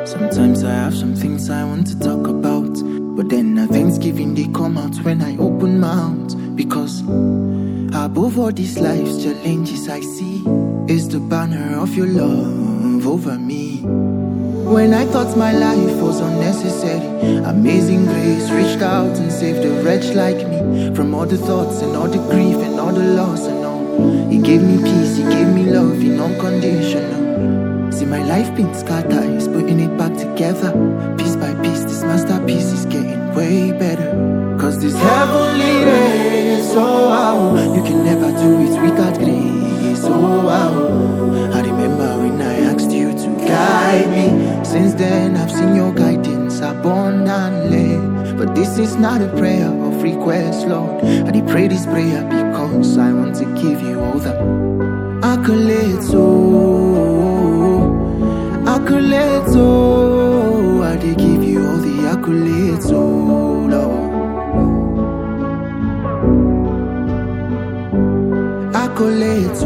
Sometimes I have some things I want to talk about, but then a Thanksgiving they come out when I open my mouth. Because above all these life's challenges I see is the banner of your love over me. When I thought my life was unnecessary, amazing grace reached out and saved a wretch like me from all the thoughts and all the grief and all the loss and all. He gave me peace, he gave me love in unconditional. See my life been scattered, he's putting it back together. Piece by piece, this masterpiece is getting way better. Cause this heavenly race, oh wow, you can never do it without grace, oh wow. I remember when I asked you to guide me. Since then I've seen your guidance abundantly. But this is not a prayer of request, Lord. I did pray this prayer because I want to give you all the accolades, oh, accolades, oh. I did give you all the accolades, oh Lord. Accolades,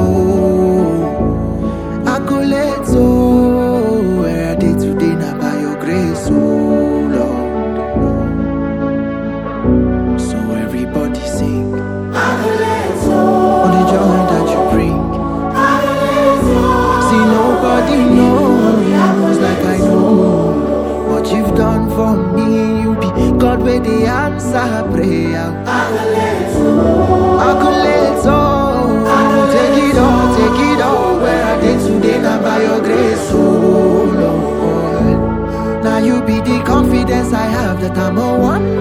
oh, accolades, oh. Where I did today now by your grace, oh Lord. So everybody sing accolades, oh. All the joy that you bring, accolades, oh. See nobody knows like I know what you've done for me. You be God where the answer prayer. Accolades, oh. Accolades, oh. Take it all, where I did today now by your grace, oh Lord. Now you be the confidence I have that I'm a one